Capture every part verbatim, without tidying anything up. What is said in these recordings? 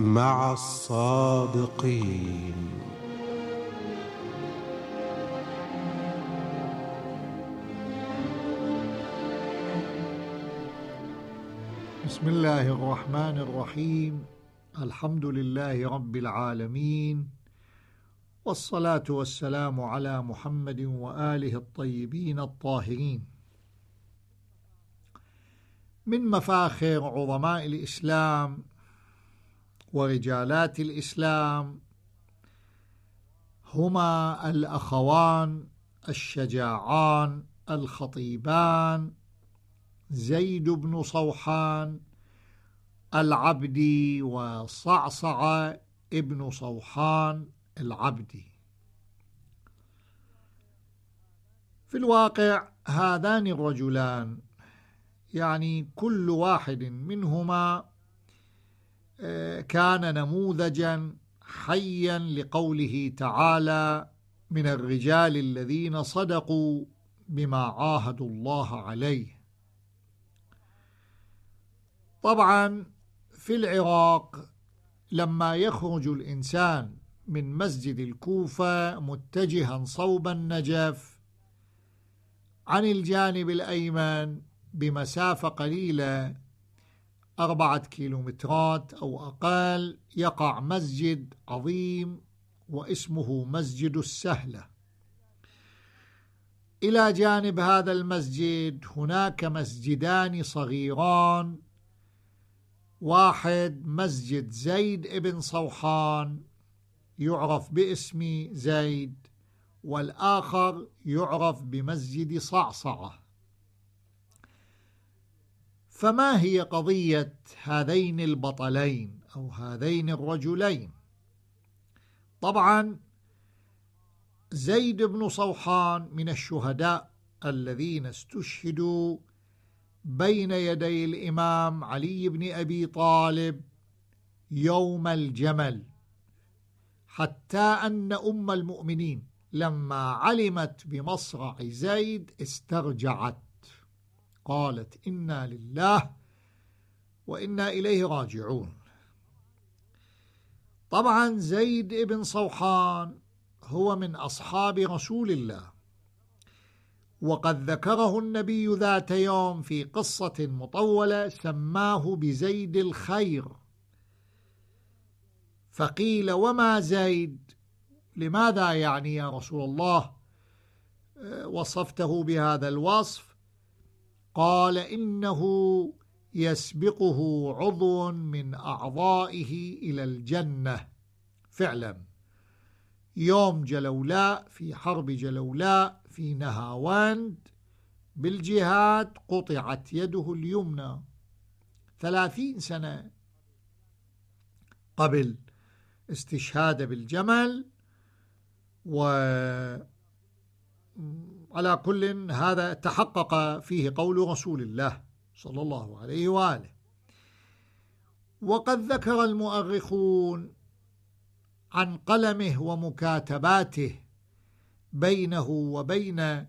مع الصادقين. بسم الله الرحمن الرحيم. الحمد لله رب العالمين، والصلاة والسلام على محمد وآله الطيبين الطاهرين. من مفاخر عظماء الإسلام ورجالات الإسلام هما الأخوان الشجاعان الخطيبان زيد بن صوحان العبدي وصعصع ابن صوحان العبدي. في الواقع هذان الرجلان يعني كل واحد منهما كان نموذجا حيا لقوله تعالى: من الرجال الذين صدقوا بما عاهدوا الله عليه. طبعا في العراق لما يخرج الإنسان من مسجد الكوفة متجها صوب النجف، عن الجانب الأيمن بمسافة قليلة أربعة كيلومترات أو أقل يقع مسجد عظيم واسمه مسجد السهلة. إلى جانب هذا المسجد هناك مسجدان صغيران، واحد مسجد زيد ابن صوحان يعرف باسم زيد، والآخر يعرف بمسجد صعصعة. فما هي قضية هذين البطلين أو هذين الرجلين؟ طبعا زيد بن صوحان من الشهداء الذين استشهدوا بين يدي الإمام علي بن أبي طالب يوم الجمل، حتى أن أم المؤمنين لما علمت بمصرع زيد استرجعت، قالت: إنا لله وإنا إليه راجعون. طبعا زيد بن صوحان هو من أصحاب رسول الله، وقد ذكره النبي ذات يوم في قصة مطولة سماه بزيد الخير، فقيل: وما زيد؟ لماذا يعني يا رسول الله وصفته بهذا الوصف؟ قال: إنه يسبقه عضو من أعضائه إلى الجنة. فعلا يوم جلولاء في حرب جلولاء في نهاوند بالجهاد قطعت يده اليمنى ثلاثين سنة قبل استشهاد بالجمل. وعلى كل هذا تحقق فيه قول رسول الله صلى الله عليه وآله. وقد ذكر المؤرخون عن قلمه ومكاتباته بينه وبين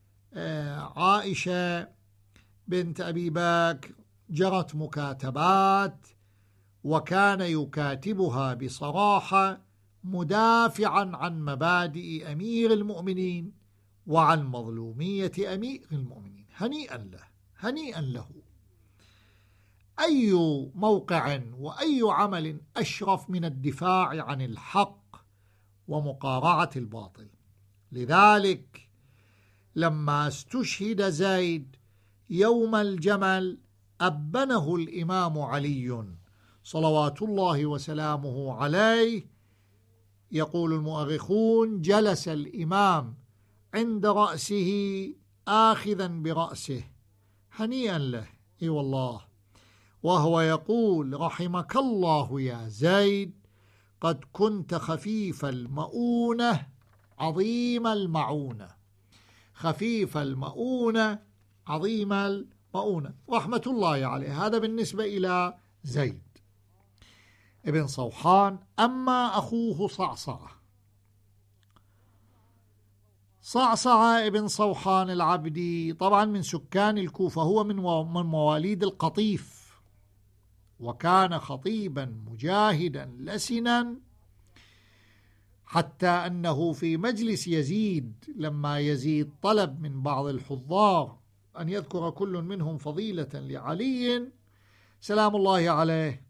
عائشة بنت أبي بكر، جرت مكاتبات وكان يكاتبها بصراحة مدافعا عن مبادئ أمير المؤمنين وعن مظلومية أمير المؤمنين. هنيئا له، هنيئا له. أي موقع وأي عمل أشرف من الدفاع عن الحق ومقارعة الباطل. لذلك لما استشهد زيد يوم الجمل أبنه الإمام علي صلوات الله وسلامه عليه. يقول المؤرخون: جلس الإمام عند رأسه آخذا برأسه، هنيئا له، اي والله، وهو يقول: رحمك الله يا زيد، قد كنت خفيف المؤونة عظيم المعونة. خفيف المؤونة عظيم المؤونة، رحمة الله عليه. هذا بالنسبة إلى زيد ابن صوحان. أما أخوه صعصعة، صعصعة ابن صوحان العبدي طبعا من سكان الكوفة، هو من من مواليد القطيف، وكان خطيبا مجاهدا لسنا، حتى أنه في مجلس يزيد لما يزيد طلب من بعض الحضار أن يذكر كل منهم فضيلة لعلي سلام الله عليه،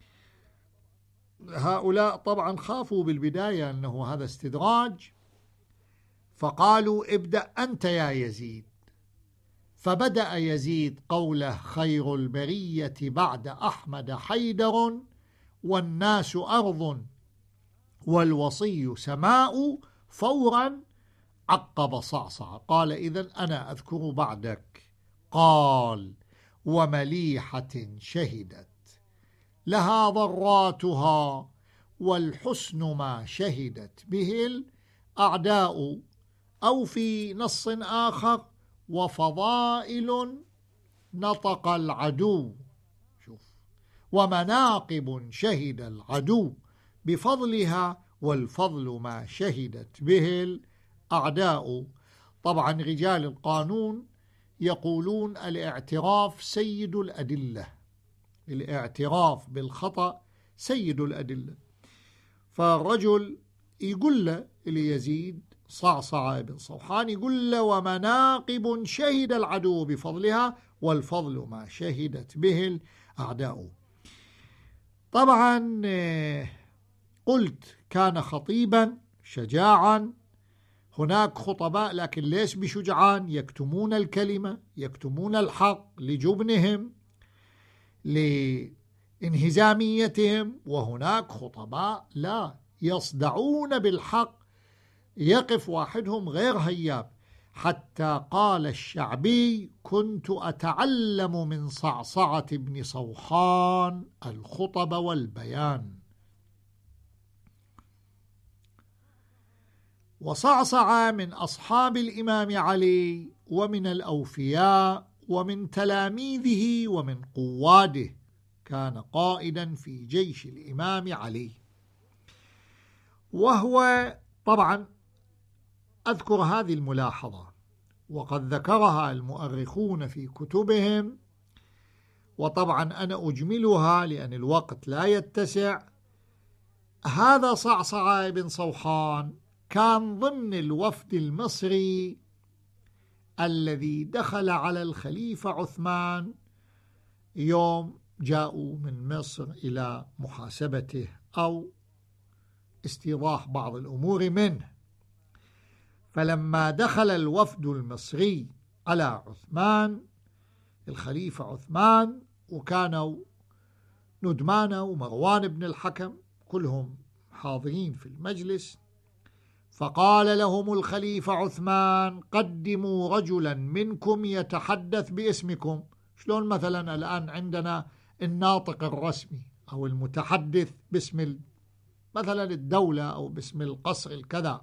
هؤلاء طبعا خافوا بالبداية أنه هذا استدراج، فقالوا ابدأ أنت يا يزيد. فبدأ يزيد قوله: خير البرية بعد أحمد حيدر، والناس أرض والوصي سماء. فورا عقب صعصع قال: إذن أنا أذكر بعدك. قال: ومليحة شهدت لها ضراتها، والحسن ما شهدت به الأعداء. أو في نص آخر: وفضائل نطق العدو. شوف، ومناقب شهد العدو بفضلها، والفضل ما شهدت به الأعداء. طبعا رجال القانون يقولون الاعتراف سيد الأدلة، الاعتراف بالخطأ سيد الأدلة. فالرجل يقول له ليزيد صعصع بن صوحان، يقول له: ومناقب شهد العدو بفضلها، والفضل ما شهدت به الأعداء. طبعا قلت كان خطيبا شجاعا. هناك خطباء لكن ليس بشجعان، يكتمون الكلمة، يكتمون الحق لجبنهم لانهزاميتهم. وهناك خطباء لا، يصدعون بالحق، يقف واحدهم غير هياب. حتى قال الشعبي: كنت أتعلم من صعصعة بن صوحان الخطب والبيان. وصعصع من أصحاب الإمام علي، ومن الأوفياء، ومن تلاميذه، ومن قواده. كان قائدا في جيش الإمام علي. وهو طبعا أذكر هذه الملاحظة، وقد ذكرها المؤرخون في كتبهم، وطبعا أنا أجملها لأن الوقت لا يتسع. هذا صعصع بن صوحان كان ضمن الوفد المصري الذي دخل على الخليفة عثمان يوم جاءوا من مصر إلى محاسبته أو استيضاح بعض الأمور منه. فلما دخل الوفد المصري على عثمان الخليفة عثمان، وكانوا ندمان ومروان بن الحكم كلهم حاضرين في المجلس، فقال لهم الخليفة عثمان: قدموا رجلا منكم يتحدث باسمكم. شلون مثلا الآن عندنا الناطق الرسمي أو المتحدث باسم مثلا الدولة أو باسم القصر الكذا.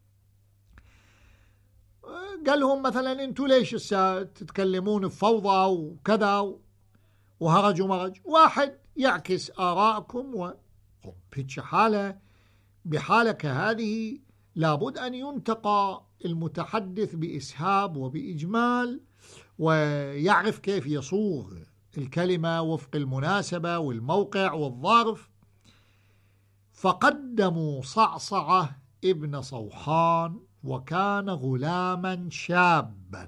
قال لهم مثلا: انتوا ليش تتكلمون بفوضى وكذا وهرج ومرج؟ واحد يعكس آراءكم، وبهيك حالة بحالة كهذه لابد أن ينتقى المتحدث بإسهاب وبإجمال، ويعرف كيف يصوغ الكلمة وفق المناسبة والموقع والظرف. فقدموا صعصعة ابن صوحان، وكان غلاما شابا.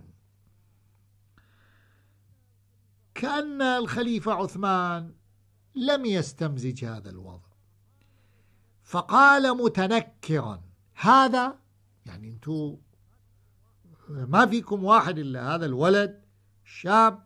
كأن الخليفة عثمان لم يستمزج هذا الوضع، فقال متنكرا: هذا يعني انتو ما فيكم واحد إلا هذا الولد الشاب.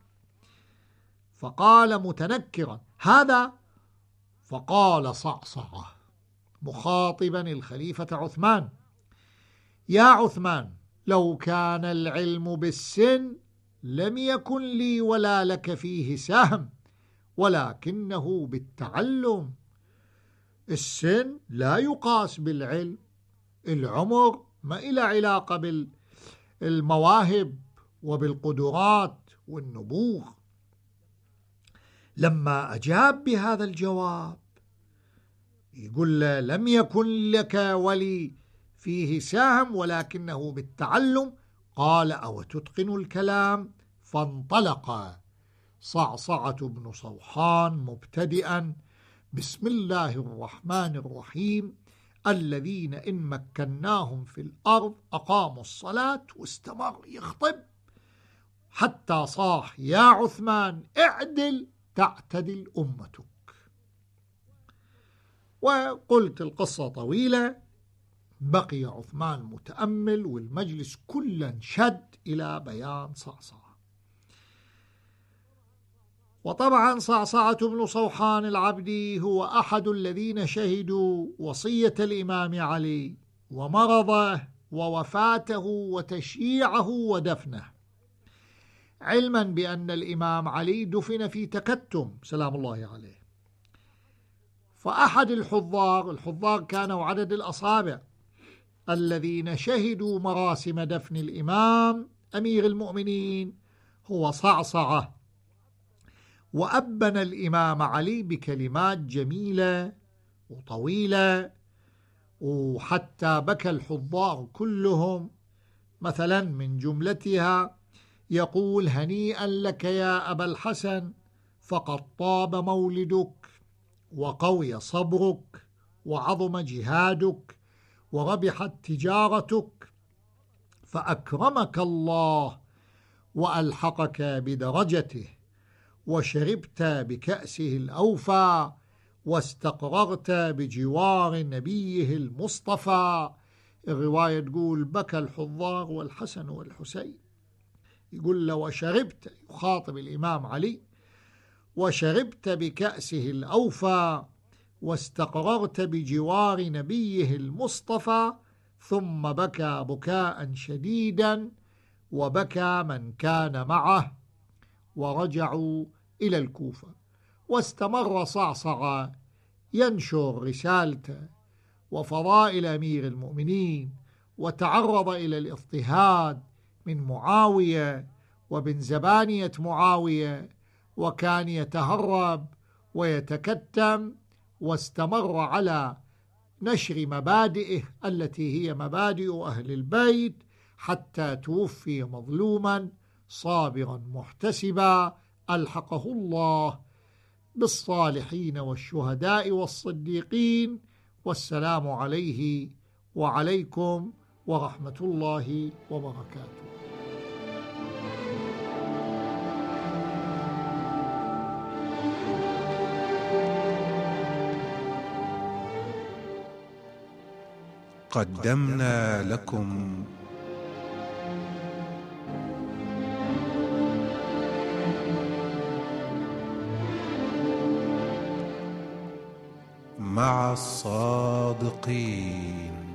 فقال متنكرا: هذا. فقال صعصعة مخاطبا الخليفة عثمان: يا عثمان، لو كان العلم بالسن لم يكن لي ولا لك فيه سهم، ولكنه بالتعلم. السن لا يقاس بالعلم، العمر ما إلى علاقة بالمواهب وبالقدرات والنبوغ. لما أجاب بهذا الجواب يقول له: لم يكن لك ولي فيه سهم ولكنه بالتعلم. قال: أو تتقن الكلام؟ فانطلق صعصعة بن صوحان مبتدئا: بسم الله الرحمن الرحيم الذين إن مكناهم في الأرض أقاموا الصلاة، واستمر يخطب حتى صاح: يا عثمان اعدل تعتدل أمتك. وقلت القصة طويلة، بقي عثمان متأمل والمجلس كله انشد إلى بيان صعصعة. وطبعا صعصعة بن صوحان العبدي هو أحد الذين شهدوا وصية الإمام علي ومرضه ووفاته وتشييعه ودفنه، علما بأن الإمام علي دفن في تكتم سلام الله عليه. فأحد الحضار الحضار كانوا عدد الأصابع الذين شهدوا مراسم دفن الإمام أمير المؤمنين هو صعصعة، وأبن الإمام علي بكلمات جميلة وطويلة، وحتى بكى الحضار كلهم. مثلا من جملتها يقول: هنيئا لك يا أبا الحسن، فقد طاب مولدك وقوي صبرك وعظم جهادك وربحت تجارتك، فأكرمك الله وألحقك بدرجته، وشربت بكأسه الأوفى، واستقررت بجوار نبيه المصطفى. الرواية تقول: بكى الحضار والحسن والحسين. يقول له: وشربت، يخاطب الإمام علي، وشربت بكأسه الأوفى واستقررت بجوار نبيه المصطفى. ثم بكى بكاء شديدا، وبكى من كان معه، ورجعوا إلى الكوفة. واستمر صعصعة ينشر رسالته وفضائل أمير المؤمنين، وتعرض إلى الاضطهاد من معاوية وبن زبانية معاوية، وكان يتهرب ويتكتم، واستمر على نشر مبادئه التي هي مبادئ أهل البيت، حتى توفي مظلوما صابرا محتسبا، ألحقه الله بالصالحين والشهداء والصديقين. والسلام عليه وعليكم ورحمة الله وبركاته. قدمنا لكم مع الصادقين.